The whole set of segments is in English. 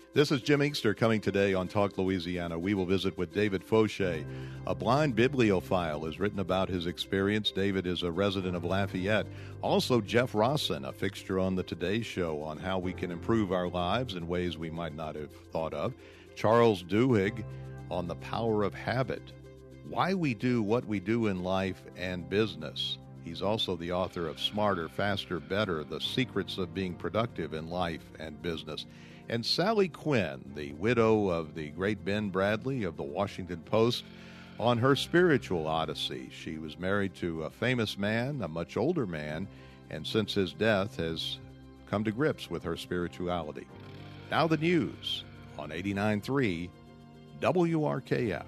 This is Jim Inkster coming today on Talk Louisiana. We will visit with David Fauché. A blind bibliophile has written about his experience. David is a resident of Lafayette. Also, Jeff Rossen, a fixture on the Today Show on how we can improve our lives in ways we might not have thought of. Charles Duhigg on the power of habit, why we do what we do in life and business. He's also the author of Smarter, Faster, Better, The Secrets of Being Productive in Life and Business. And Sally Quinn, the widow of the great Ben Bradlee of the Washington Post, on her spiritual odyssey. She was married to a famous man, a much older man, and since his death has come to grips with her spirituality. Now the news on 89.3 WRKF.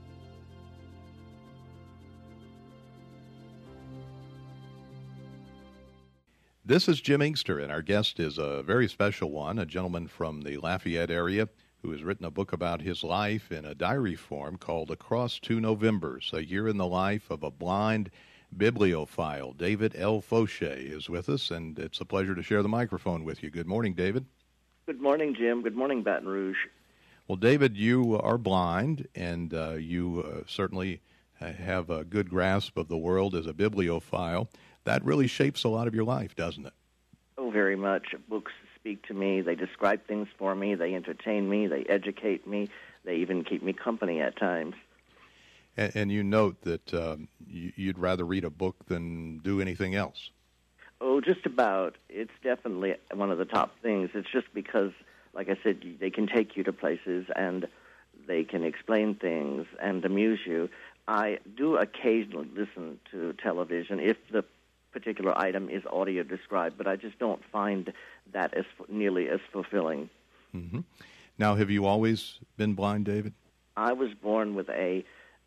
This is Jim Inkster, and our guest is a very special one, a gentleman from the Lafayette area who has written a book about his life in a diary form called Across Two Novembers, a year in the life of a blind bibliophile. David L. Fauché is with us, and it's a pleasure to share the microphone with you. Good morning, David. Good morning, Jim. Good morning, Baton Rouge. Well, David, you are blind, and you certainly have a good grasp of the world as a bibliophile. That really shapes a lot of your life, doesn't it? Oh, very much. Books speak to me. They describe things for me. They entertain me. They educate me. They even keep me company at times. And you note that you'd rather read a book than do anything else. Oh, just about. It's definitely one of the top things. It's just because, like I said, they can take you to places and they can explain things and amuse you. I do occasionally listen to television if the particular item is audio described, but I just don't find that as nearly as fulfilling. Mm-hmm. Now, have you always been blind, David? I was born with an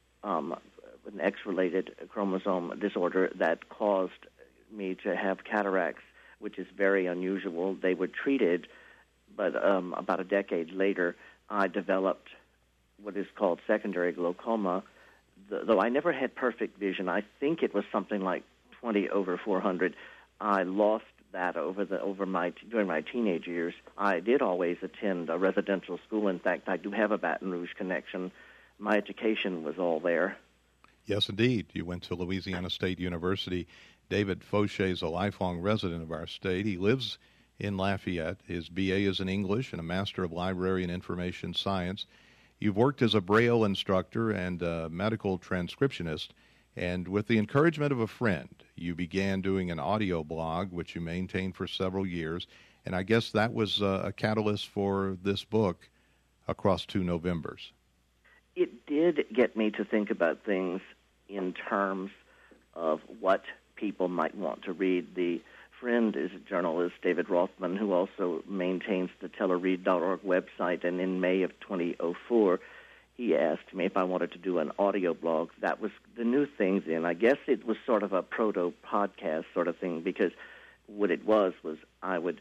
X-related chromosome disorder that caused me to have cataracts, which is very unusual. They were treated, but about a decade later, I developed what is called secondary glaucoma. Though I never had perfect vision, I think it was something like 20/400. I lost that during my teenage years. I did always attend a residential school. In fact, I do have a Baton Rouge connection. My education was all there. Yes, indeed. You went to Louisiana State University. David Fauché is a lifelong resident of our state. He lives in Lafayette. His BA is in English and a Master of Library and Information Science. You've worked as a Braille instructor and a medical transcriptionist, and with the encouragement of a friend, you began doing an audio blog, which you maintained for several years, and I guess that was a catalyst for this book, Across Two Novembers. It did get me to think about things in terms of what people might want to read. The friend is a journalist, David Rothman, who also maintains the tellerread.org website, and in May of 2004, he asked me if I wanted to do an audio blog. That was the new thing then. I guess it was sort of a proto-podcast sort of thing, because what it was I would,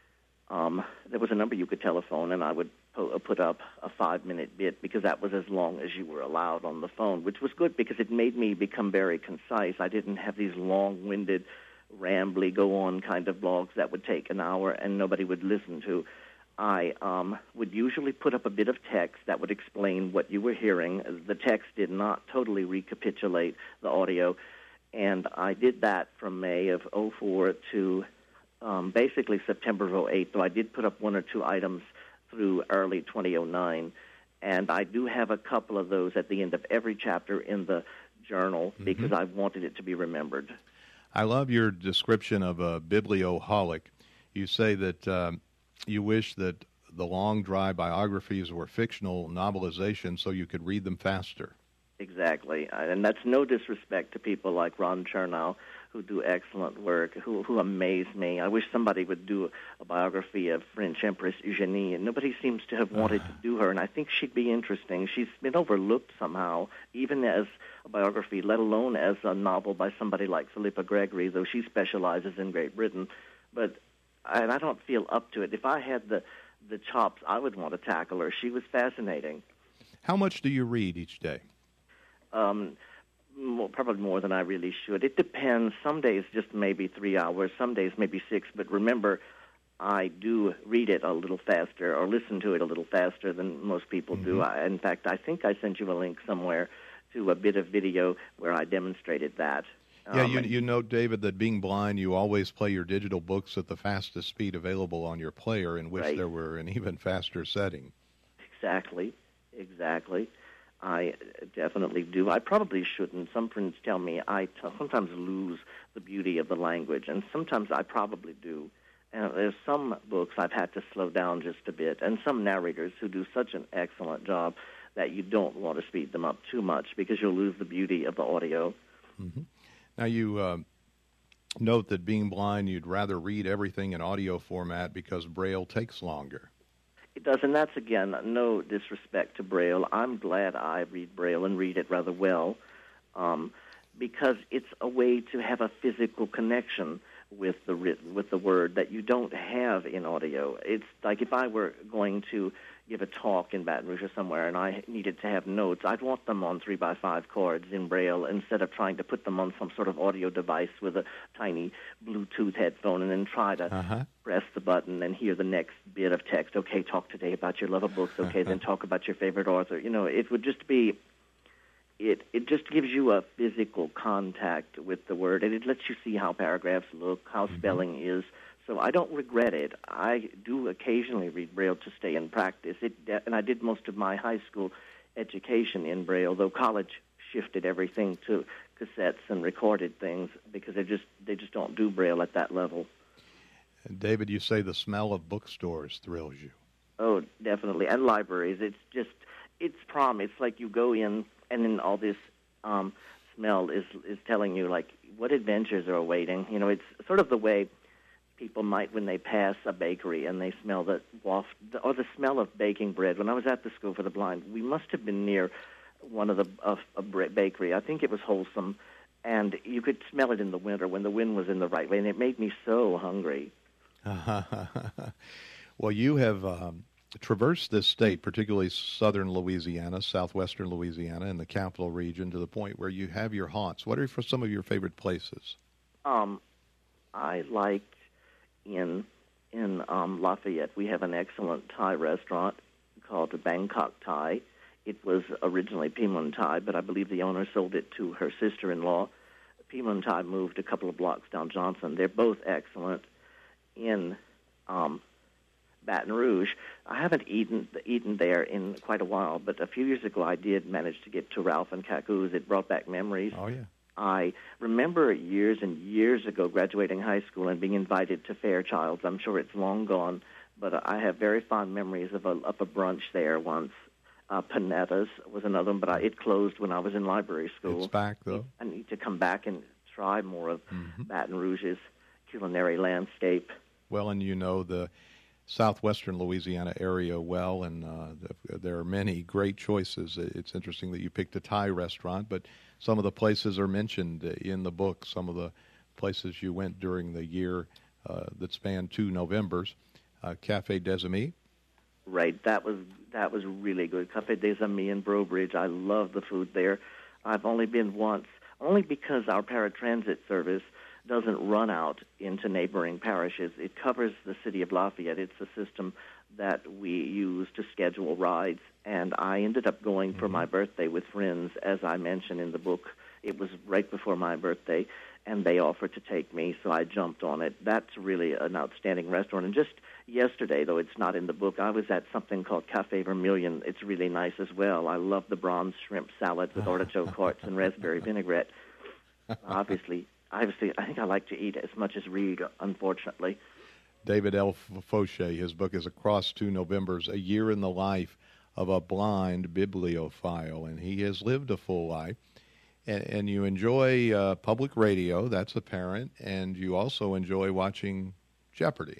there was a number you could telephone, and I would put up a 5-minute bit, because that was as long as you were allowed on the phone, which was good because it made me become very concise. I didn't have these long-winded, rambly, go-on kind of blogs that would take an hour and nobody would listen to. I would usually put up a bit of text that would explain what you were hearing. The text did not totally recapitulate the audio, and I did that from May of 2004 to basically September of 2008, though I did put up one or two items through early 2009, and I do have a couple of those at the end of every chapter in the journal because I wanted it to be remembered. I love your description of a biblioholic. You say that you wish that the long, dry biographies were fictional novelizations so you could read them faster. Exactly. And that's no disrespect to people like Ron Chernow, who do excellent work, who amaze me. I wish somebody would do a biography of French Empress Eugenie, and nobody seems to have wanted to do her, and I think she'd be interesting. She's been overlooked somehow, even as a biography, let alone as a novel by somebody like Philippa Gregory, though she specializes in Great Britain. But I don't feel up to it. If I had the chops, I would want to tackle her. She was fascinating. How much do you read each day? Probably more than I really should. It depends. Some days just maybe 3 hours, some days maybe 6. But remember, I do read it a little faster or listen to it a little faster than most people do. In fact, I think I sent you a link somewhere to a bit of video where I demonstrated that. Yeah, you note, David, that being blind, you always play your digital books at the fastest speed available on your player, in which there were an even faster setting. Exactly. I definitely do. I probably shouldn't. Some friends tell me I sometimes lose the beauty of the language, and sometimes I probably do. There's some books I've had to slow down just a bit, and some narrators who do such an excellent job that you don't want to speed them up too much because you'll lose the beauty of the audio. Mm-hmm. Now, you note that being blind, you'd rather read everything in audio format because Braille takes longer. It does, and that's, again, no disrespect to Braille. I'm glad I read Braille and read it rather well because it's a way to have a physical connection with the word that you don't have in audio. It's like if I were going to give a talk in Baton Rouge or somewhere and I needed to have notes, I'd want them on 3x5 cords in Braille instead of trying to put them on some sort of audio device with a tiny Bluetooth headphone and then try to press the button and hear the next bit of text. Okay, talk today about your love of books. Okay, then talk about your favorite author. You know, it would just be... It just gives you a physical contact with the word, and it lets you see how paragraphs look, how spelling is. So I don't regret it. I do occasionally read Braille to stay in practice. And I did most of my high school education in Braille, though college shifted everything to cassettes and recorded things because they just don't do Braille at that level. And David, you say the smell of bookstores thrills you. Oh, definitely, and libraries. It's prom. It's like you go in, and then all this smell is telling you, like, what adventures are awaiting. You know, it's sort of the way people might when they pass a bakery and they smell the waft or the smell of baking bread. When I was at the School for the Blind, we must have been near one of a bakery. I think it was Wholesome, and you could smell it in the winter when the wind was in the right way, and it made me so hungry. Well, you have traversed this state, particularly southern Louisiana, southwestern Louisiana, and the capital region, to the point where you have your haunts. What are some of your favorite places? I liked in Lafayette, we have an excellent Thai restaurant called the Bangkok Thai. It was originally Pimun Thai, but I believe the owner sold it to her sister-in-law. Pimun Thai moved a couple of blocks down Johnson. They're both excellent. In Baton Rouge, I haven't eaten there in quite a while, but a few years ago I did manage to get to Ralph and Kaku's. It brought back memories. Oh, yeah. I remember years and years ago graduating high school and being invited to Fairchild's. I'm sure it's long gone, but I have very fond memories of a brunch there once. Panetta's was another one, but it closed when I was in library school. It's back, though. I need to come back and try more of Baton Rouge's culinary landscape. Well, and you know the southwestern Louisiana area well, and there are many great choices. It's interesting that you picked a Thai restaurant, but some of the places are mentioned in the book, some of the places you went during the year that spanned 2 Novembers. Café des Amis. Right, that was really good. Café des Amis in Brobridge. I love the food there. I've only been once, only because our paratransit service doesn't run out into neighboring parishes. It covers the city of Lafayette. It's a system that we use to schedule rides, and I ended up going for my birthday with friends, as I mentioned in the book. It was right before my birthday, and they offered to take me, so I jumped on it. That's really an outstanding restaurant. And just yesterday, though it's not in the book, I was at something called Café Vermilion. It's really nice as well. I love the bronze shrimp salad with artichoke hearts and raspberry vinaigrette. Obviously, I think I like to eat as much as read, unfortunately. David L. Fauché, his book is Across 2 Novembers, A Year in the Life of a Blind Bibliophile, and he has lived a full life. And you enjoy public radio, that's apparent, and you also enjoy watching Jeopardy.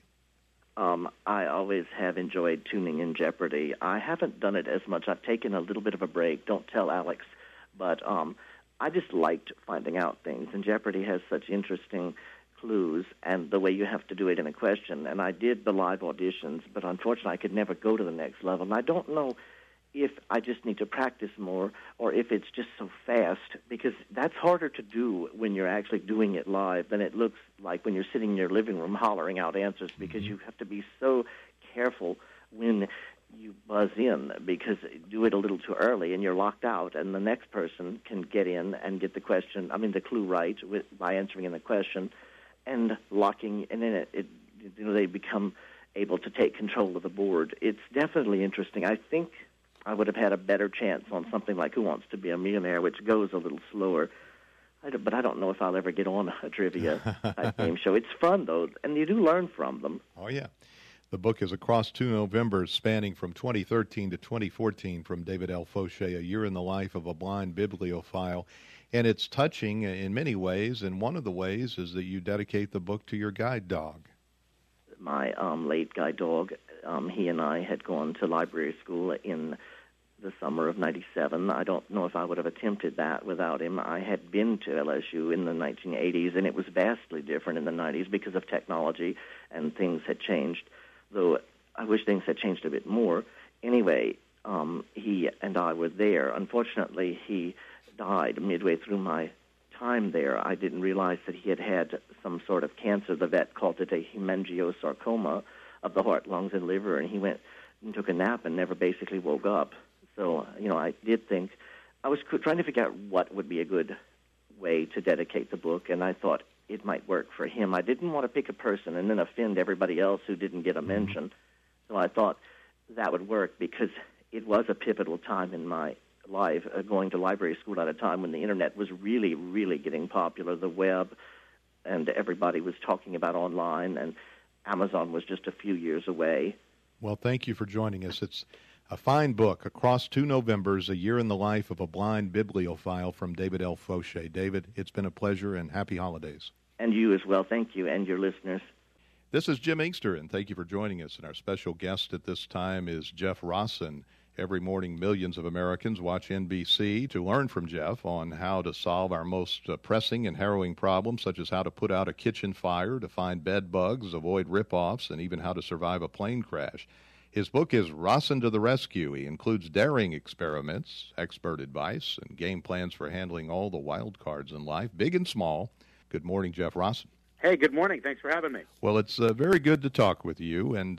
I always have enjoyed tuning in Jeopardy. I haven't done it as much. I've taken a little bit of a break. Don't tell Alex. But I just liked finding out things, and Jeopardy has such interesting clues and the way you have to do it in a question. And I did the live auditions, but unfortunately I could never go to the next level. And I don't know if I just need to practice more or if it's just so fast, because that's harder to do when you're actually doing it live than it looks like when you're sitting in your living room hollering out answers, because you have to be so careful when you buzz in, because do it a little too early and you're locked out, and the next person can get in and get the clue right by answering in the question and locking, and then they become able to take control of the board. It's definitely interesting. I think I would have had a better chance on something like Who Wants to Be a Millionaire, which goes a little slower. But I don't know if I'll ever get on a trivia type game show. It's fun, though, and you do learn from them. Oh, yeah. The book is Across Two Novembers, spanning from 2013 to 2014, from David L. Fauché, A Year in the Life of a Blind Bibliophile. And it's touching in many ways, and one of the ways is that you dedicate the book to your guide dog. My late guide dog, he and I had gone to library school in the summer of '97. I don't know if I would have attempted that without him. I had been to LSU in the 1980s, and it was vastly different in the 90s because of technology, and things had changed, though I wish things had changed a bit more. Anyway, he and I were there. Unfortunately, he died midway through my time there. I didn't realize that he had had some sort of cancer. The vet called it a hemangiosarcoma of the heart, lungs, and liver, and he went and took a nap and never basically woke up. So, I did think, I was trying to figure out what would be a good way to dedicate the book, and I thought it might work for him. I didn't want to pick a person and then offend everybody else who didn't get a mention. So I thought that would work because it was a pivotal time in my life, going to library school at a time when the Internet was really, really getting popular, the web, and everybody was talking about online, and Amazon was just a few years away. Well, thank you for joining us. It's a fine book, Across Two Novembers, A Year in the Life of a Blind Bibliophile, from David L. Fauché. David, it's been a pleasure, and happy holidays. And you as well. Thank you, and your listeners. This is Jim Inkster, and thank you for joining us. And our special guest at this time is Jeff Rossen. Every morning, millions of Americans watch NBC to learn from Jeff on how to solve our most pressing and harrowing problems, such as how to put out a kitchen fire, to find bed bugs, avoid rip-offs, and even how to survive a plane crash. His book is Rossen to the Rescue. He includes daring experiments, expert advice, and game plans for handling all the wild cards in life, big and small. Good morning, Jeff Rossen. Hey, good morning. Thanks for having me. Well, it's very good to talk with you, and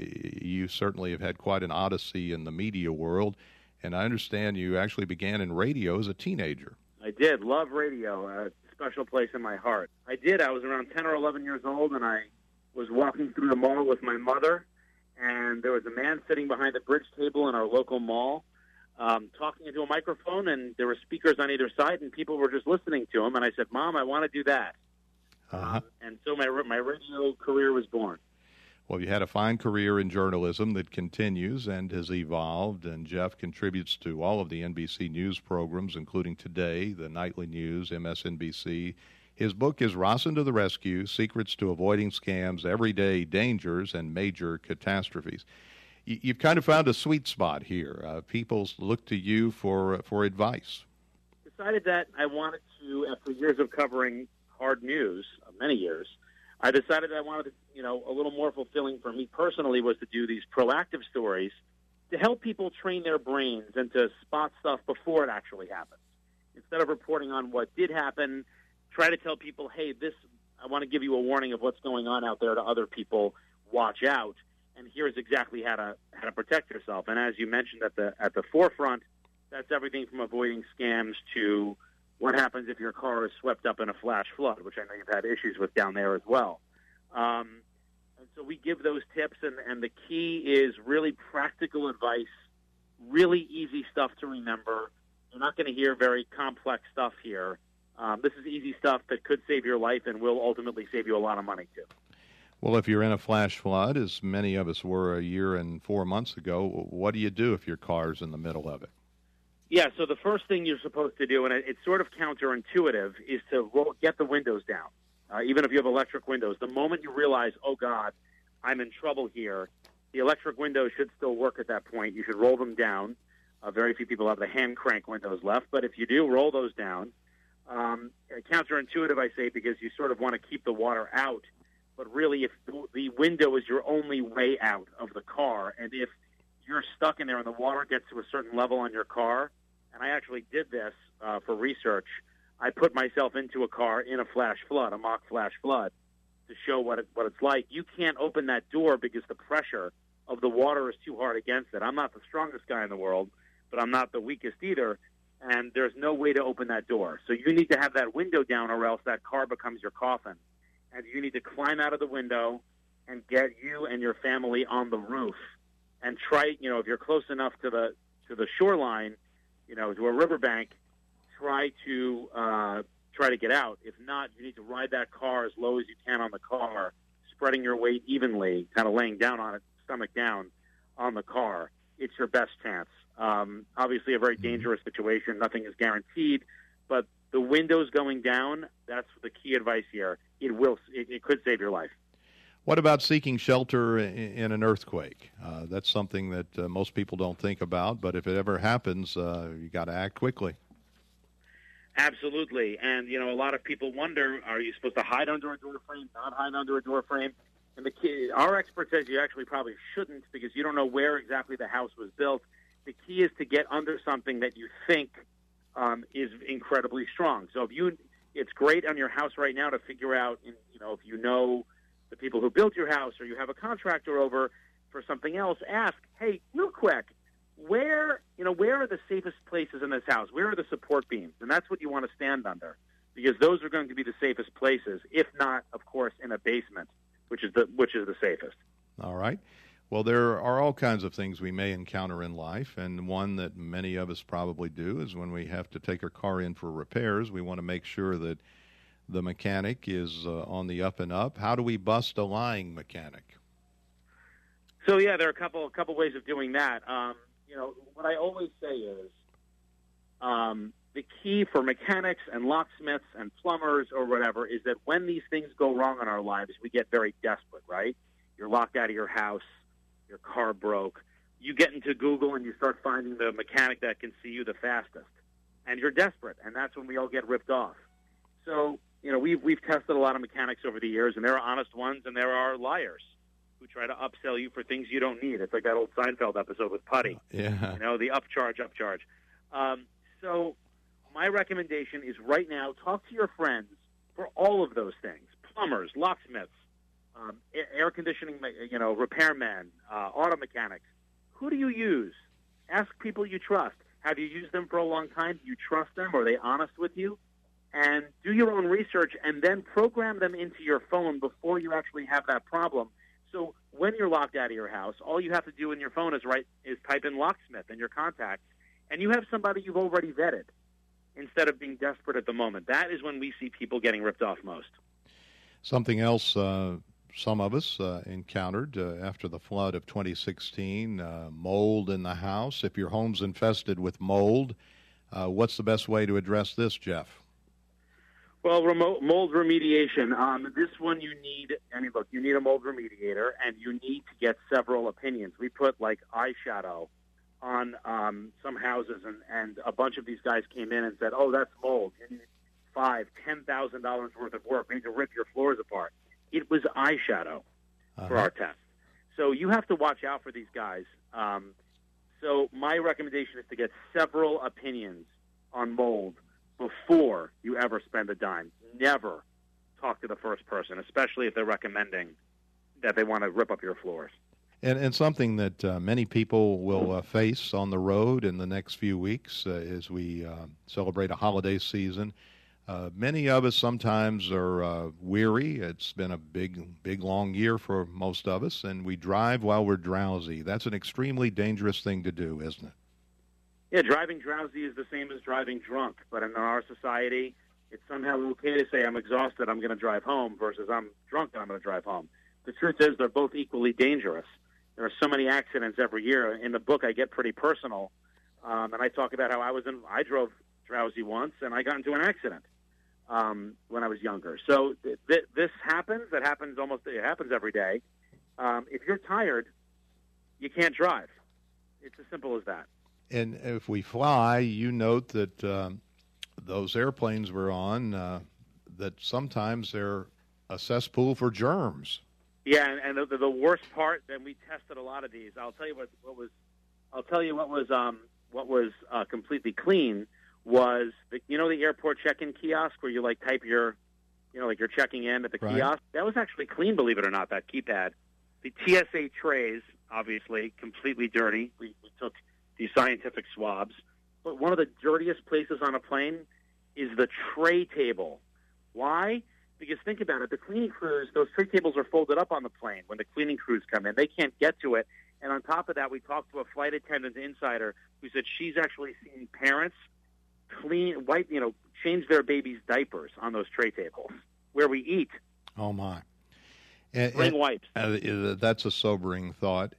you certainly have had quite an odyssey in the media world, and I understand you actually began in radio as a teenager. I did. Love radio. A special place in my heart. I did. I was around 10 or 11 years old, and I was walking through the mall with my mother, and there was a man sitting behind the bridge table in our local mall talking into a microphone, and there were speakers on either side, and people were just listening to him, and I said, Mom, I want to do that. And so my radio career was born. Well, you had a fine career in journalism that continues and has evolved, and Jeff contributes to all of the NBC News programs, including Today, the Nightly News, MSNBC. His book is Rossen to the Rescue, Secrets to Avoiding Scams, Everyday Dangers, and Major Catastrophes. You've kind of found a sweet spot here. People look to you for advice. Decided that I wanted to, after years of covering hard news, many years, I decided I wanted to, a little more fulfilling for me personally was to do these proactive stories to help people train their brains and to spot stuff before it actually happens. Instead of reporting on what did happen, try to tell people, hey, I want to give you a warning of what's going on out there to other people. Watch out, and here's exactly how to protect yourself. And as you mentioned at the forefront, that's everything from avoiding scams to what happens if your car is swept up in a flash flood, which I know you've had issues with down there as well. And so we give those tips, and the key is really practical advice, really easy stuff to remember. You're not going to hear very complex stuff here. This is easy stuff that could save your life and will ultimately save you a lot of money, too. Well, if you're in a flash flood, as many of us were a year and 4 months ago, what do you do if your car's in the middle of it? Yeah, so the first thing you're supposed to do, and it's sort of counterintuitive, is to get the windows down, even if you have electric windows. The moment you realize, oh, God, I'm in trouble here, the electric windows should still work at that point. You should roll them down. Very few people have the hand crank windows left, but if you do, roll those down. Counterintuitive, I say, because you sort of want to keep the water out, but really if the window is your only way out of the car, and if you're stuck in there and the water gets to a certain level on your car, and I actually did this for research, I put myself into a car in a flash flood, a mock flash flood, to show what it's like. You can't open that door because the pressure of the water is too hard against it. I'm not the strongest guy in the world, but I'm not the weakest either, and there's no way to open that door. So you need to have that window down, or else that car becomes your coffin. And you need to climb out of the window and get you and your family on the roof and try, if you're close enough to the shoreline, to a riverbank, try to get out. If not, you need to ride that car as low as you can on the car, spreading your weight evenly, kind of laying down on it, stomach down on the car. It's your best chance. Obviously a very dangerous situation. Nothing is guaranteed, but the windows going down, that's the key advice here. It could save your life. What about seeking shelter in an earthquake? That's something that most people don't think about, but if it ever happens, you got to act quickly. Absolutely. And, a lot of people wonder, are you supposed to hide under a door frame, not hide under a door frame? And our expert says you actually probably shouldn't, because you don't know where exactly the house was built. The key is to get under something that you think is incredibly strong. So it's great on your house right now to figure out, if you know the people who built your house, or you have a contractor over for something else, ask, hey, real quick, where are the safest places in this house? Where are the support beams? And that's what you want to stand under, because those are going to be the safest places, if not, of course, in a basement, which is the safest. All right. Well, there are all kinds of things we may encounter in life, and one that many of us probably do is when we have to take our car in for repairs, we want to make sure that the mechanic is on the up and up. How do we bust a lying mechanic? So, yeah, there are a couple ways of doing that. What I always say is the key for mechanics and locksmiths and plumbers or whatever is that when these things go wrong in our lives, we get very desperate, right? You're locked out of your house, your car broke. You get into Google and you start finding the mechanic that can see you the fastest. And you're desperate, and that's when we all get ripped off. So, we've tested a lot of mechanics over the years, and there are honest ones and there are liars who try to upsell you for things you don't need. It's like that old Seinfeld episode with Putty. Yeah. The upcharge. So my recommendation is right now, talk to your friends for all of those things. Plumbers, locksmiths, air conditioning, repairmen, auto mechanics. Who do you use? Ask people you trust. Have you used them for a long time? Do you trust them? Are they honest with you? And do your own research and then program them into your phone before you actually have that problem. So when you're locked out of your house, all you have to do in your phone is type in locksmith in your contacts, and you have somebody you've already vetted instead of being desperate at the moment. That is when we see people getting ripped off most. Something else some of us encountered after the flood of 2016, mold in the house. If your home's infested with mold, what's the best way to address this, Jeff? Well, mold remediation. This one you need a mold remediator, and you need to get several opinions. We put eyeshadow on some houses, and a bunch of these guys came in and said, "Oh, that's mold. You need $10,000 worth of work. We need to rip your floors apart." It was eyeshadow for our test. So you have to watch out for these guys. So my recommendation is to get several opinions on mold before you ever spend a dime. Never talk to the first person, especially if they're recommending that they want to rip up your floors. And something that many people will face on the road in the next few weeks as we celebrate a holiday season. Many of us sometimes are weary. It's been a big, long year for most of us, and we drive while we're drowsy. That's an extremely dangerous thing to do, isn't it? Yeah, driving drowsy is the same as driving drunk, but in our society, it's somehow okay to say I'm exhausted, I'm going to drive home, versus I'm drunk and I'm going to drive home. The truth is they're both equally dangerous. There are so many accidents every year. In the book, I get pretty personal, and I talk about how I drove drowsy once, and I got into an accident when I was younger. So this happens. It happens every day. If you're tired, you can't drive. It's as simple as that. And if we fly, you note that those airplanes we're on, that sometimes they're a cesspool for germs. Yeah, and the worst part, then we tested a lot of these. I'll tell you what was I'll tell you what was completely clean was the airport check-in kiosk where you like type your, like you're checking in at the kiosk. That was actually clean, believe it or not, that keypad. The TSA trays, obviously, completely dirty. We took these scientific swabs. But one of the dirtiest places on a plane is the tray table. Why? Because think about it. The cleaning crews, those tray tables are folded up on the plane when the cleaning crews come in. They can't get to it. And on top of that, we talked to a flight attendant insider who said she's actually seen parents change their babies' diapers on those tray tables where we eat. Oh, my. Bring wipes. That's a sobering thought.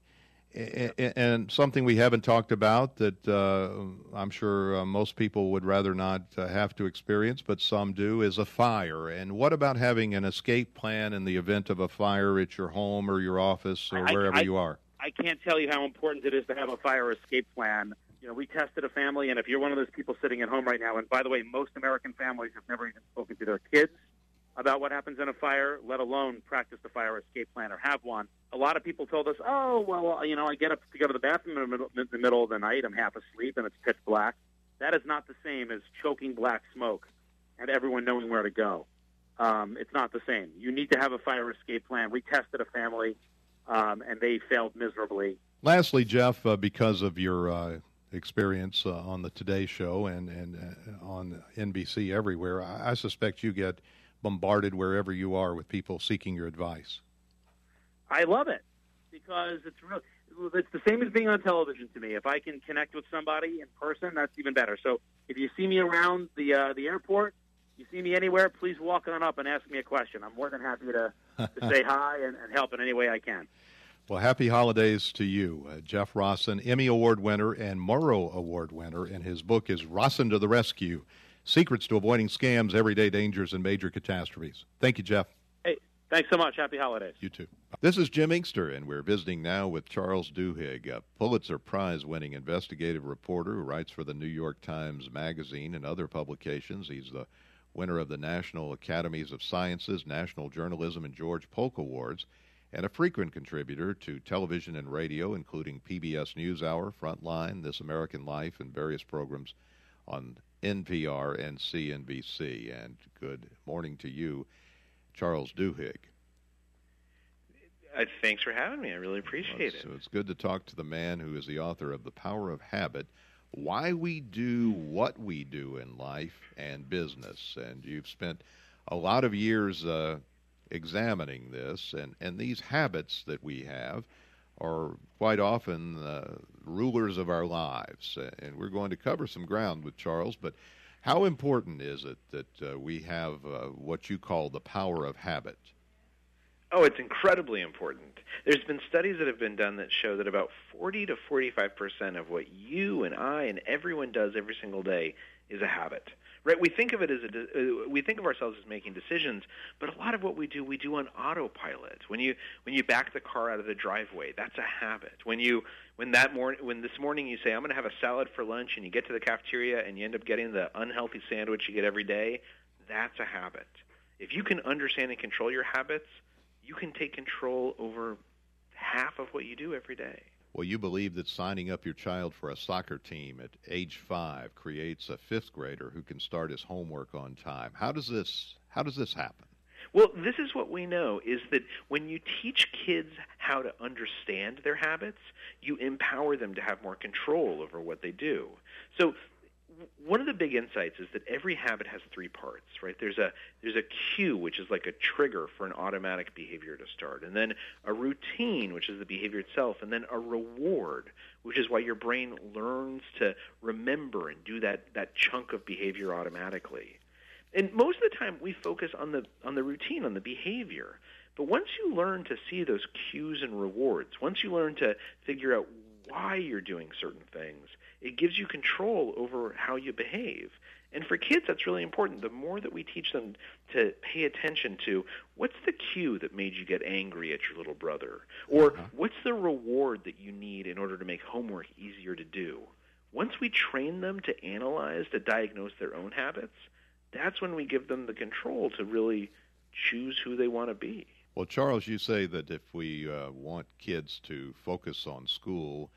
And something we haven't talked about that I'm sure most people would rather not have to experience, but some do, is a fire. And what about having an escape plan in the event of a fire at your home or your office or wherever you are? I can't tell you how important it is to have a fire escape plan. We tested a family, and if you're one of those people sitting at home right now, and by the way, most American families have never even spoken to their kids about what happens in a fire, let alone practice the fire escape plan or have one. A lot of people told us, oh, well, I get up to go to the bathroom in the middle of the night, I'm half asleep, and it's pitch black. That is not the same as choking black smoke and everyone knowing where to go. It's not the same. You need to have a fire escape plan. We tested a family, and they failed miserably. Lastly, Jeff, because of your experience on the Today Show and on NBC everywhere, I suspect you get bombarded wherever you are with people seeking your advice. I love it because it's the same as being on television to me. If I can connect with somebody in person, that's even better. So if you see me around the airport, you see me anywhere, please walk on up and ask me a question. I'm more than happy to say hi and help in any way I can. Well, happy holidays to you. Jeff Rossen, Emmy Award winner and Murrow Award winner, and his book is Rossen to the Rescue, Secrets to Avoiding Scams, Everyday Dangers, and Major Catastrophes. Thank you, Jeff. Hey, thanks so much. Happy holidays. You too. This is Jim Inkster, and we're visiting now with Charles Duhigg, a Pulitzer Prize-winning investigative reporter who writes for the New York Times Magazine and other publications. He's the winner of the National Academies of Sciences, National Journalism, and George Polk Awards, and a frequent contributor to television and radio, including PBS NewsHour, Frontline, This American Life, and various programs on NPR and CNBC. And good morning to you, Charles Duhigg. Thanks for having me. I really appreciate it. So it's good to talk to the man who is the author of The Power of Habit, Why We Do What We Do in Life and Business. And you've spent a lot of years examining this, and these habits that we have are quite often rulers of our lives. And we're going to cover some ground with Charles, but how important is it that we have what you call the power of habit? Oh, it's incredibly important. There's been studies that have been done that show that about 40 to 45% of what you and I and everyone does every single day is a habit. Right? We think of it as we think of ourselves as making decisions, but a lot of what we do on autopilot. When you back the car out of the driveway, that's a habit. When this morning you say I'm going to have a salad for lunch, and you get to the cafeteria and you end up getting the unhealthy sandwich you get every day, that's a habit. If you can understand and control your habits, you can take control over half of what you do every day. Well, you believe that signing up your child for a soccer team at age 5 creates a 5th grader who can start his homework on time. How does this happen? Well, this is what we know, is that when you teach kids how to understand their habits, you empower them to have more control over what they do. So one of the big insights is that every habit has 3 parts, right? There's a cue, which is like a trigger for an automatic behavior to start, and then a routine, which is the behavior itself, and then a reward, which is why your brain learns to remember and do that chunk of behavior automatically. And most of the time we focus on the routine, on the behavior. But once you learn to see those cues and rewards, once you learn to figure out why you're doing certain things, it gives you control over how you behave. And for kids, that's really important. The more that we teach them to pay attention to what's the cue that made you get angry at your little brother, or what's the reward that you need in order to make homework easier to do. Once we train them to analyze, to diagnose their own habits, that's when we give them the control to really choose who they want to be. Well, Charles, you say that if we want kids to focus on school,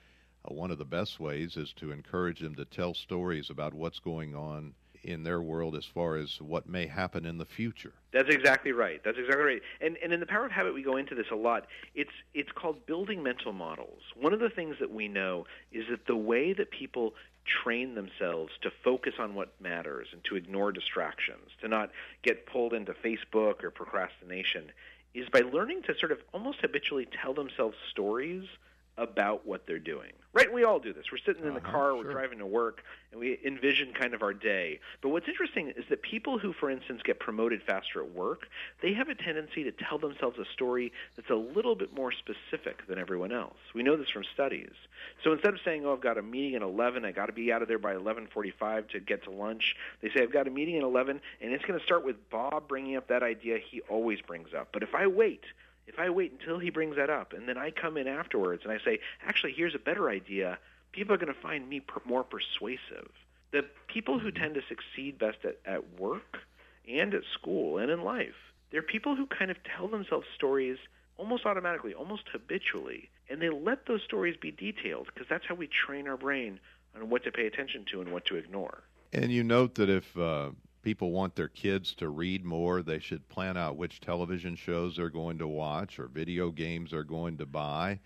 one of the best ways is to encourage them to tell stories about what's going on in their world as far as what may happen in the future. That's exactly right. That's exactly right. And in The Power of Habit, we go into this a lot. It's called building mental models. One of the things that we know is that the way that people train themselves to focus on what matters and to ignore distractions, to not get pulled into Facebook or procrastination, is by learning to sort of almost habitually tell themselves stories about what they're doing. Right? We all do this. We're sitting in the car, sure. We're driving to work, and we envision kind of our day. But what's interesting is that people who, for instance, get promoted faster at work, they have a tendency to tell themselves a story that's a little bit more specific than everyone else. We know this from studies. So instead of saying, I've got a meeting at 11, I got to be out of there by 11:45 to get to lunch, they say, I've got a meeting at 11, and it's going to start with Bob bringing up that idea he always brings up. But if I wait until he brings that up, and then I come in afterwards and I say, actually, here's a better idea, people are going to find me more persuasive. The people who tend to succeed best at work and at school and in life, they're people who kind of tell themselves stories almost automatically, almost habitually, and they let those stories be detailed because that's how we train our brain on what to pay attention to and what to ignore. And you note that if people want their kids to read more, they should plan out which television shows they're going to watch or video games they're going to buy.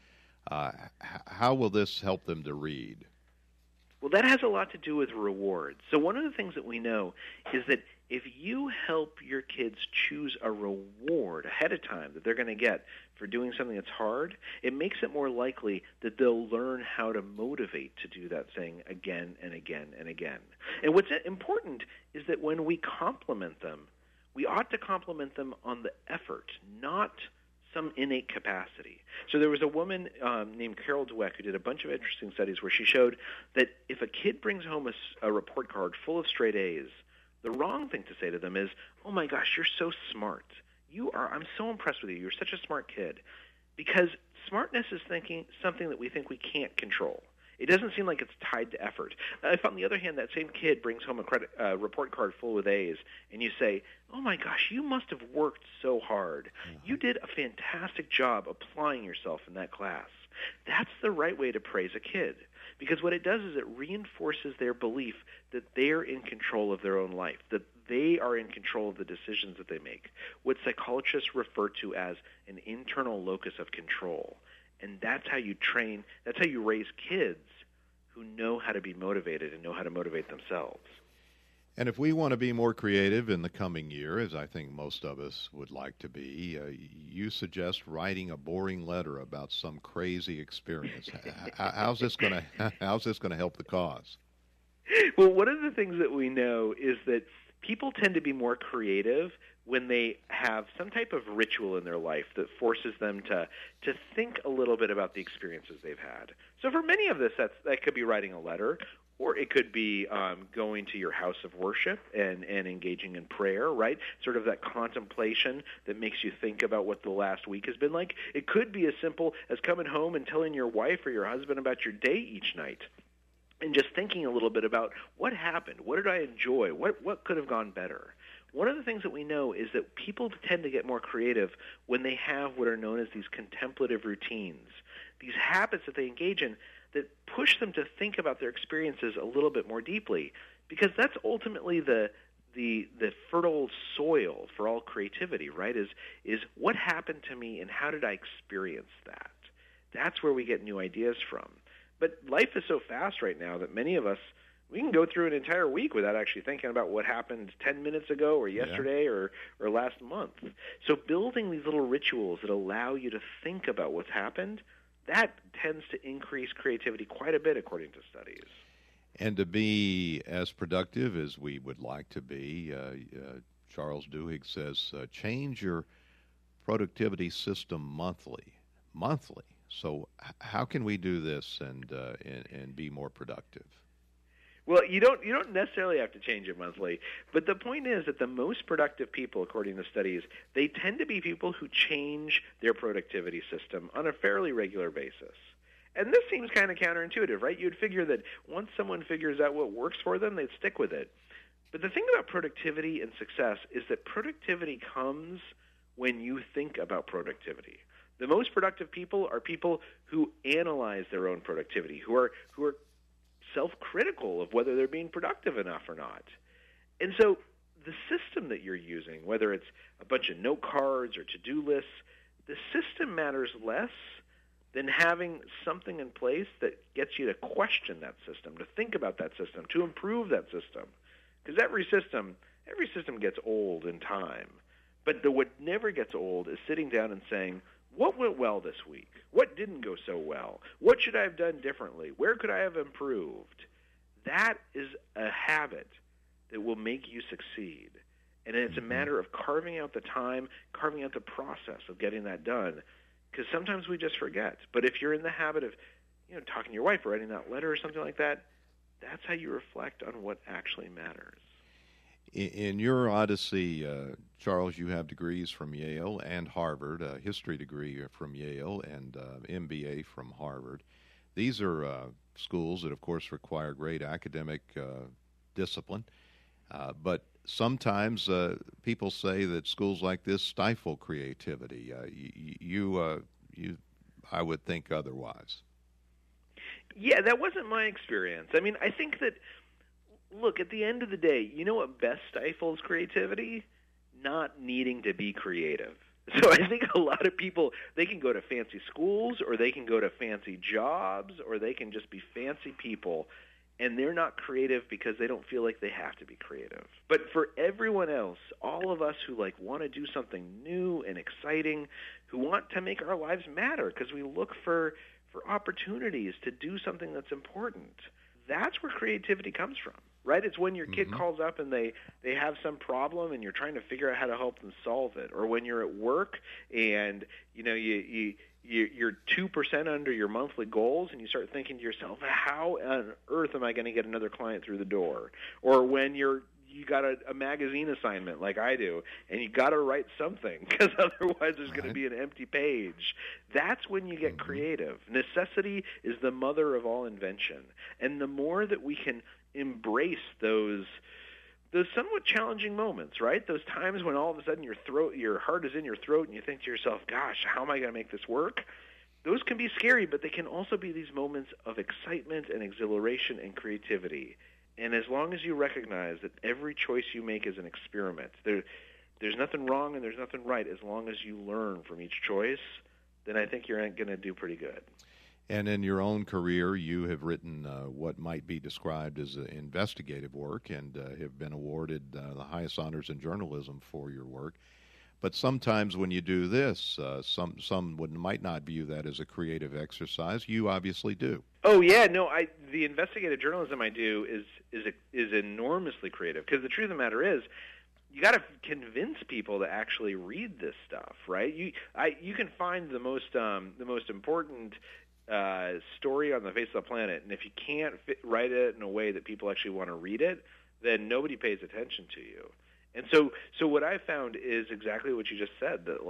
How will this help them to read? Well, that has a lot to do with rewards. So one of the things that we know is that if you help your kids choose a reward ahead of time that they're going to get for doing something that's hard, it makes it more likely that they'll learn how to motivate to do that thing again and again and again. And what's important is that when we compliment them, we ought to compliment them on the effort, not some innate capacity. So there was a woman named Carol Dweck who did a bunch of interesting studies where she showed that if a kid brings home a report card full of straight A's, the wrong thing to say to them is, oh my gosh, you're so smart. I'm so impressed with you. You're such a smart kid. Because smartness is something that we think we can't control. It doesn't seem like it's tied to effort. If, on the other hand, that same kid brings home a report card full with A's, and you say, oh my gosh, you must have worked so hard. You did a fantastic job applying yourself in that class. That's the right way to praise a kid. Because what it does is it reinforces their belief that they're in control of their own life, that they are in control of the decisions that they make, what psychologists refer to as an internal locus of control. And that's how you train, that's how you raise kids who know how to be motivated and know how to motivate themselves. And if we want to be more creative in the coming year, as I think most of us would like to be, you suggest writing a boring letter about some crazy experience. How's this going to help the cause? Well, one of the things that we know is that people tend to be more creative when they have some type of ritual in their life that forces them to think a little bit about the experiences they've had. So for many of this, that could be writing a letter, or it could be going to your house of worship and engaging in prayer, right? Sort of that contemplation that makes you think about what the last week has been like. It could be as simple as coming home and telling your wife or your husband about your day each night and just thinking a little bit about what happened, what did I enjoy, what could have gone better. One of the things that we know is that people tend to get more creative when they have what are known as these contemplative routines, these habits that they engage in that push them to think about their experiences a little bit more deeply, because that's ultimately the fertile soil for all creativity, right, is what happened to me and how did I experience that? That's where we get new ideas from. But life is so fast right now that many of us, we can go through an entire week without actually thinking about what happened 10 minutes ago or yesterday or last month. So building these little rituals that allow you to think about what's happened, that tends to increase creativity quite a bit according to studies. And to be as productive as we would like to be, Charles Duhigg says, change your productivity system monthly. So how can we do this and be more productive? Well, you don't necessarily have to change it monthly, but the point is that the most productive people, according to studies, they tend to be people who change their productivity system on a fairly regular basis. And this seems kind of counterintuitive, right? You'd figure that once someone figures out what works for them, they'd stick with it. But the thing about productivity and success is that productivity comes when you think about productivity. The most productive people are people who analyze their own productivity, who are self-critical of whether they're being productive enough or not. And so the system that you're using, whether it's a bunch of note cards or to-do lists, the system matters less than having something in place that gets you to question that system, to think about that system, to improve that system. Because every system gets old in time. But what never gets old is sitting down and saying, what went well this week? What didn't go so well? What should I have done differently? Where could I have improved? That is a habit that will make you succeed. And it's a matter of carving out the time, carving out the process of getting that done. Because sometimes we just forget. But if you're in the habit of, talking to your wife or writing that letter or something like that, that's how you reflect on what actually matters. In your odyssey, Charles, you have degrees from Yale and Harvard, a history degree from Yale and MBA from Harvard. These are schools that, of course, require great academic discipline. But sometimes people say that schools like this stifle creativity. I would think otherwise. Yeah, that wasn't my experience. I mean, I think that, look, at the end of the day, you know what best stifles creativity? Not needing to be creative. So I think a lot of people, they can go to fancy schools, or they can go to fancy jobs, or they can just be fancy people, and they're not creative because they don't feel like they have to be creative. But for everyone else, all of us who want to do something new and exciting, who want to make our lives matter because we look for opportunities to do something that's important, that's where creativity comes from, right? It's when your kid calls up and they have some problem and you're trying to figure out how to help them solve it, or when you're at work and you're 2% under your monthly goals and you start thinking to yourself, how on earth am I going to get another client through the door? Or when you got a magazine assignment like I do, and you got to write something because otherwise there's going to be an empty page. That's when you get creative. Necessity is the mother of all invention. And the more that we can embrace those somewhat challenging moments, right? Those times when all of a sudden your heart is in your throat and you think to yourself, gosh, how am I going to make this work? Those can be scary, but they can also be these moments of excitement and exhilaration and creativity. And as long as you recognize that every choice you make is an experiment, there's nothing wrong and there's nothing right as long as you learn from each choice, then I think you're going to do pretty good. And in your own career, you have written what might be described as investigative work and have been awarded the highest honors in journalism for your work. But sometimes when you do this, some might not view that as a creative exercise. You obviously do. Oh yeah, no. The investigative journalism I do is enormously creative, because the truth of the matter is, you got to convince people to actually read this stuff, right? You can find the most important story on the face of the planet, and if you can't write it in a way that people actually want to read it, then nobody pays attention to you. And so what I found is exactly what you just said, that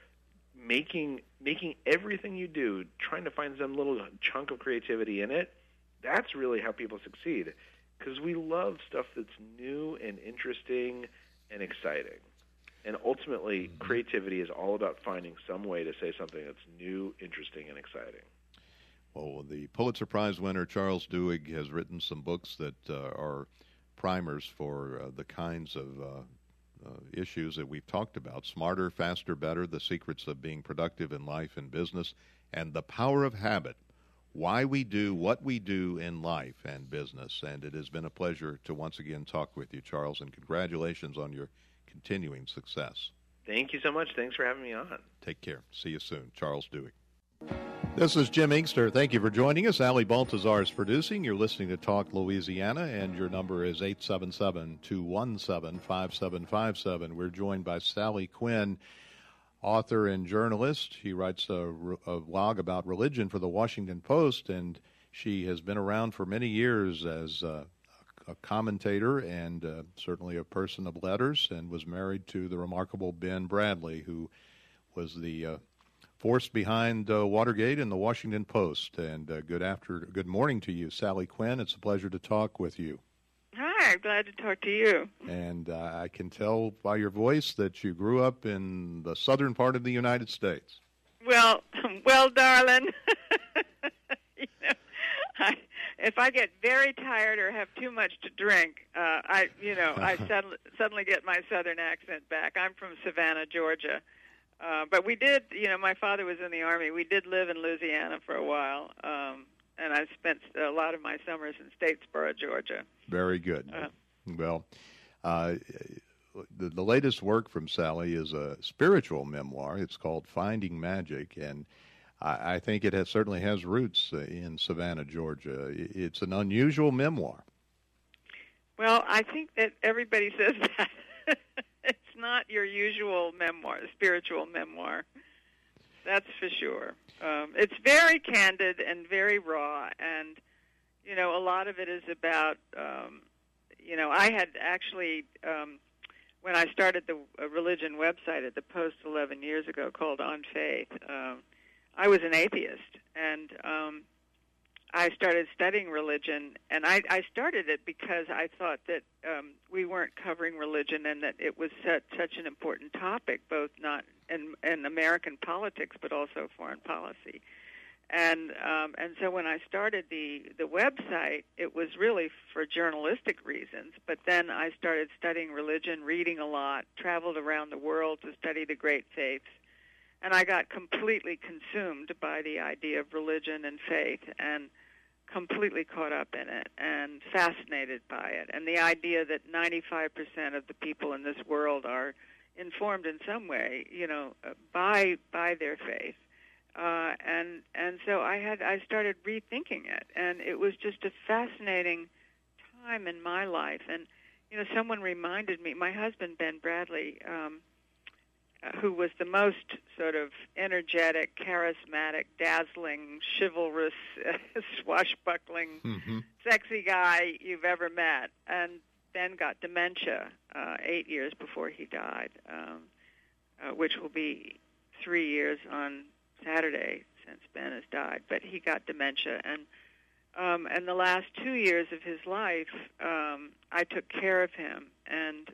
making everything you do, trying to find some little chunk of creativity in it, that's really how people succeed, because we love stuff that's new and interesting and exciting. And ultimately, creativity is all about finding some way to say something that's new, interesting, and exciting. Well, the Pulitzer Prize winner Charles Duhigg has written some books that are primers for the kinds of issues that we've talked about: Smarter, Faster, Better, The Secrets of Being Productive in Life and Business, and The Power of Habit, Why We Do What We Do in Life and Business. And it has been a pleasure to once again talk with you, Charles, and congratulations on your continuing success. Thank you so much. Thanks for having me on. Take care. See you soon. Charles Duhigg. This is Jim Inkster. Thank you for joining us. Ali Baltazar is producing. You're listening to Talk Louisiana, and your number is 877-217-5757. We're joined by Sally Quinn, author and journalist. She writes a blog about religion for the Washington Post, and she has been around for many years as a commentator and certainly a person of letters, and was married to the remarkable Ben Bradlee, who was the force behind Watergate and the Washington Post. And good morning to you, Sally Quinn. It's a pleasure to talk with you. Hi, glad to talk to you. And I can tell by your voice that you grew up in the southern part of the United States. Well, darling, if I get very tired or have too much to drink, I suddenly get my Southern accent back. I'm from Savannah, Georgia, but we did. My father was in the Army. We did live in Louisiana for a while, and I spent a lot of my summers in Statesboro, Georgia. Very good. Well, the latest work from Sally is a spiritual memoir. It's called Finding Magic, and I think it certainly has roots in Savannah, Georgia. It's an unusual memoir. Well, I think that everybody says that. It's not your usual memoir, spiritual memoir. That's for sure. It's very candid and very raw, and, a lot of it is about, I had actually, when I started the religion website at the Post 11 years ago called On Faith, I was an atheist, and I started studying religion, and I started it because I thought that we weren't covering religion and that it was such an important topic, both not in American politics but also foreign policy. And so when I started the website, it was really for journalistic reasons, but then I started studying religion, reading a lot, traveled around the world to study the great faiths, and I got completely consumed by the idea of religion and faith and completely caught up in it and fascinated by it. And the idea that 95% of the people in this world are informed in some way, by their faith. And so I started rethinking it, and it was just a fascinating time in my life. And, someone reminded me, my husband, Ben Bradley, who was the most sort of energetic, charismatic, dazzling, chivalrous, swashbuckling, sexy guy you've ever met, and then got dementia 8 years before he died, which will be 3 years on Saturday since Ben has died. But he got dementia, and the last 2 years of his life, I took care of him, and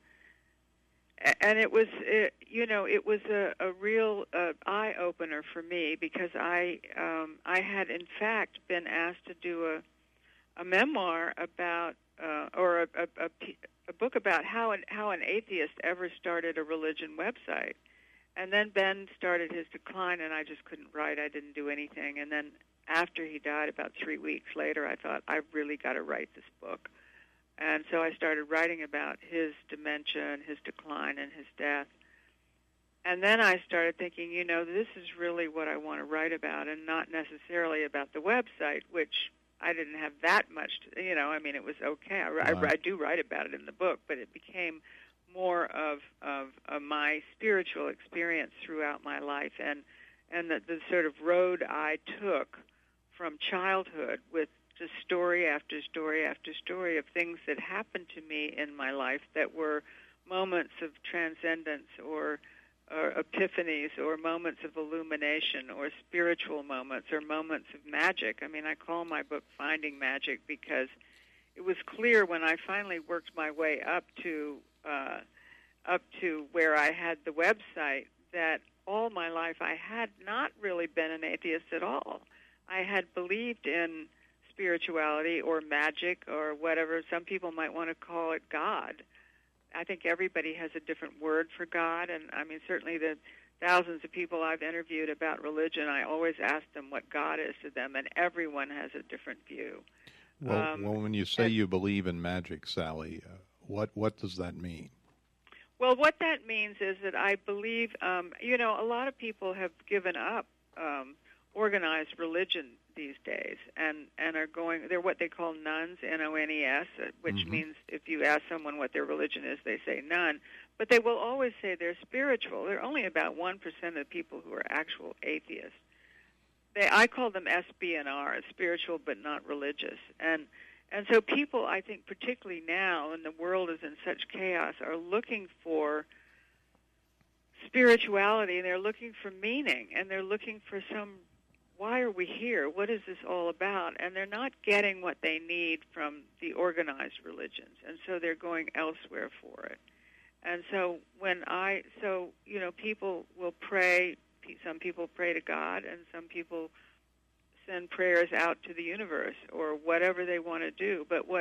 it was, it was a real eye opener for me, because I had in fact been asked to do a memoir about or a book about how an atheist ever started a religion website, and then Ben started his decline, and I just couldn't write. I didn't do anything, and then after he died, about 3 weeks later, I thought, I've really got to write this book. And so I started writing about his dementia and his decline and his death. And then I started thinking, this is really what I want to write about, and not necessarily about the website, which I didn't have that much, it was okay. I do write about it in the book, but it became more of my spiritual experience throughout my life, and the sort of road I took from childhood with just story after story after story of things that happened to me in my life that were moments of transcendence or epiphanies or moments of illumination or spiritual moments or moments of magic. I call my book Finding Magic because it was clear when I finally worked my way up to where I had the website that all my life I had not really been an atheist at all. I had believed in spirituality or magic or whatever. Some people might want to call it God. I think everybody has a different word for God, and certainly the thousands of people I've interviewed about religion, I always ask them what God is to them, and everyone has a different view. Well, when you say you believe in magic, Sally, what does that mean? Well, what that means is that I believe, a lot of people have given up organized religion these days, and they're what they call nuns, N-O-N-E-S, which means if you ask someone what their religion is, they say none, but they will always say they're spiritual. They're only about 1% of the people who are actual atheists. I call them SBNR, spiritual but not religious, and so people, I think, particularly now, when the world is in such chaos, are looking for spirituality, and they're looking for meaning, and they're looking for why are we here? What is this all about? And they're not getting what they need from the organized religions, and so they're going elsewhere for it. And so people will pray, Some people pray to God, and some people send prayers out to the universe or whatever they want to do. But when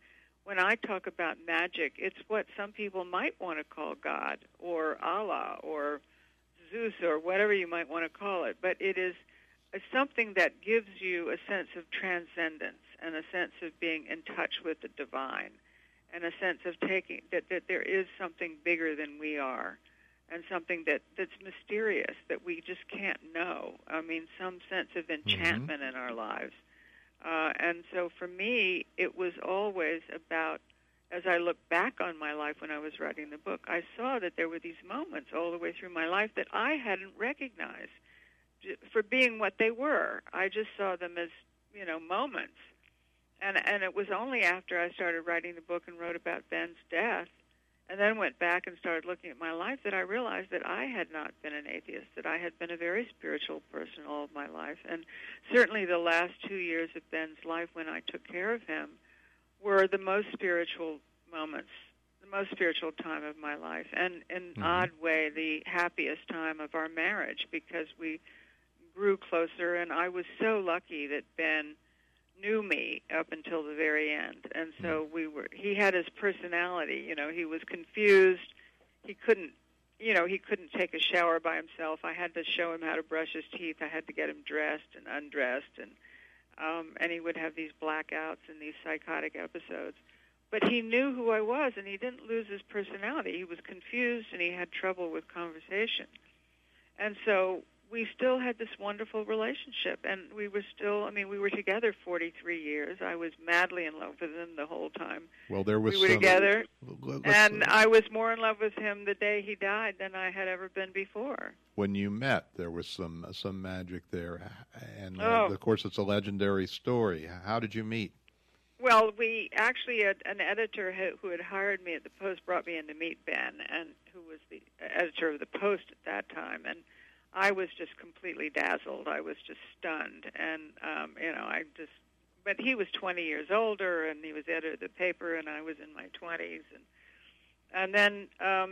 I talk about magic, it's what some people might want to call God or Allah or Zeus or whatever you might want to call it. But it is something that gives you a sense of transcendence and a sense of being in touch with the divine and a sense of taking that there is something bigger than we are and something that's mysterious that we just can't know. I mean, some sense of enchantment in our lives. And so for me, it was always about, as I look back on my life when I was writing the book, I saw that there were these moments all the way through my life that I hadn't recognized for being what they were. I just saw them as, moments. And it was only after I started writing the book and wrote about Ben's death and then went back and started looking at my life that I realized that I had not been an atheist, that I had been a very spiritual person all of my life. And certainly the last 2 years of Ben's life when I took care of him were the most spiritual moments, the most spiritual time of my life, and in an odd way, the happiest time of our marriage because we grew closer, and I was so lucky that Ben knew me up until the very end. And so he had his personality, he was confused. He couldn't take a shower by himself. I had to show him how to brush his teeth. I had to get him dressed and undressed, and he would have these blackouts and these psychotic episodes. But he knew who I was, and he didn't lose his personality. He was confused, and he had trouble with conversation. And so we still had this wonderful relationship, and we were together 43 years. I was madly in love with him the whole time. Well, there was we were together, and I was more in love with him the day he died than I had ever been before. When you met, there was some magic there, and of course, it's a legendary story. How did you meet? Well, we actually, an editor who had hired me at the Post brought me in to meet Ben, and who was the editor of the Post at that time, and I was just completely dazzled. I was just stunned, and but he was 20 years older, and he was editor of the paper, and I was in my 20s, and then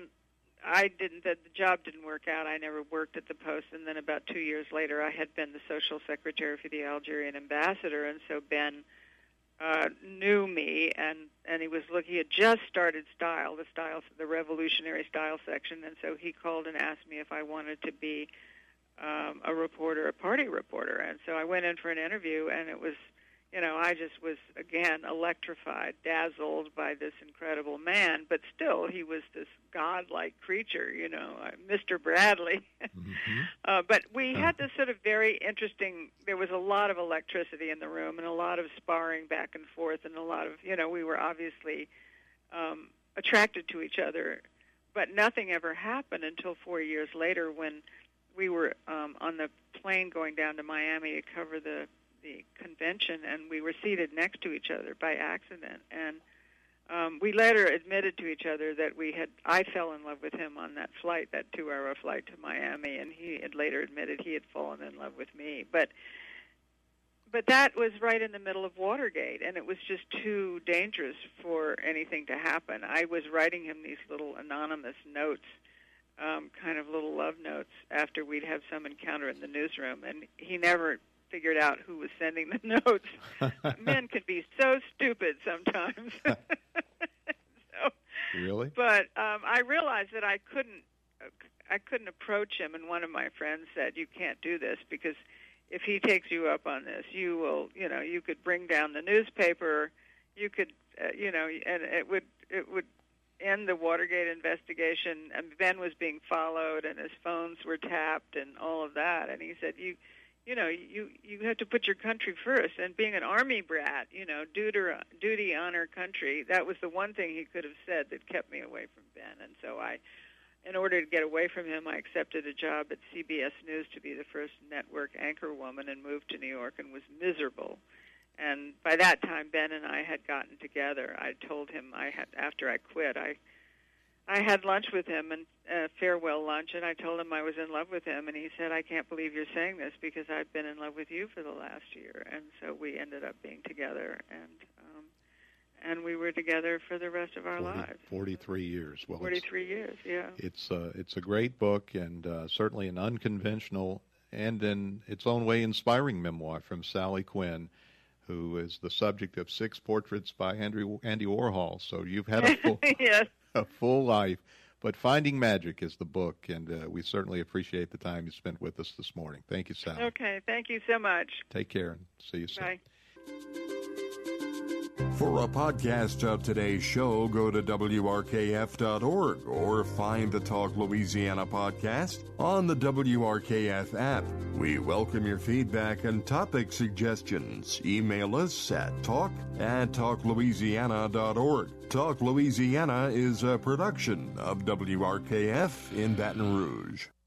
the job didn't work out. I never worked at the Post, and then about 2 years later, I had been the social secretary for the Algerian ambassador, and so Ben knew me, and he had just started the revolutionary style section, and so he called and asked me if I wanted to be a party reporter, and so I went in for an interview, and it was, I just was, again, electrified, dazzled by this incredible man, but still, he was this godlike creature, Mr. Bradley. But we had this sort of very interesting, there was a lot of electricity in the room and a lot of sparring back and forth and a lot of, we were obviously attracted to each other, but nothing ever happened until 4 years later when we were on the plane going down to Miami to cover the convention, and we were seated next to each other by accident, and we later admitted to each other that I fell in love with him on that flight, that 2-hour flight to Miami, and he had later admitted he had fallen in love with me. But that was right in the middle of Watergate, and it was just too dangerous for anything to happen. I was writing him these little anonymous notes, kind of little love notes, after we'd have some encounter in the newsroom, and he never figured out who was sending the notes. Men can be so stupid sometimes. Really? But I realized that I couldn't approach him, and one of my friends said, "You can't do this because if he takes you up on this, you will, you could bring down the newspaper, you could, and it would end the Watergate investigation." And Ben was being followed, and his phones were tapped, and all of that. And he said, you have to put your country first. And being an Army brat, duty, honor, country, that was the one thing he could have said that kept me away from Ben. And so in order to get away from him, I accepted a job at CBS News to be the first network anchor woman and moved to New York and was miserable. And by that time, Ben and I had gotten together. I told him after I quit, I had lunch with him, and a farewell lunch, and I told him I was in love with him, and he said, "I can't believe you're saying this because I've been in love with you for the last year." And so we ended up being together, and we were together for the rest of our lives. 43 years. Well, 43 years, yeah. It's a great book, and certainly an unconventional and in its own way inspiring memoir from Sally Quinn, who is the subject of 6 portraits by Andy Warhol. So you've had a full, yes. a full life. But Finding Magic is the book, and we certainly appreciate the time you spent with us this morning. Thank you, Sally. Okay, thank you so much. Take care, and see you soon. Bye. For a podcast of today's show, go to WRKF.org or find the Talk Louisiana podcast on the WRKF app. We welcome your feedback and topic suggestions. Email us at talk@talklouisiana.org. Talk Louisiana is a production of WRKF in Baton Rouge.